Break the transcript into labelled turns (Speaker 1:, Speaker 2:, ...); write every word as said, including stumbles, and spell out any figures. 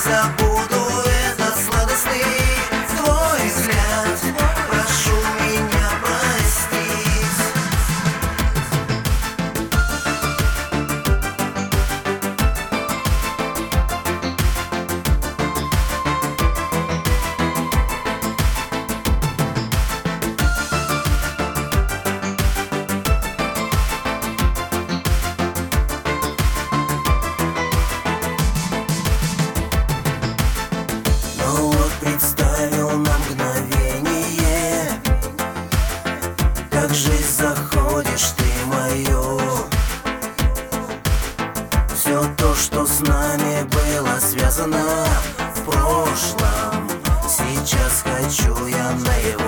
Speaker 1: забуду этот сладостный твой взгляд. Прошу меня простить. Ну вот представил на мгновение, как жизнь заходишь ты мою. Все то, что с нами было связано в прошлом, сейчас хочу я наяву.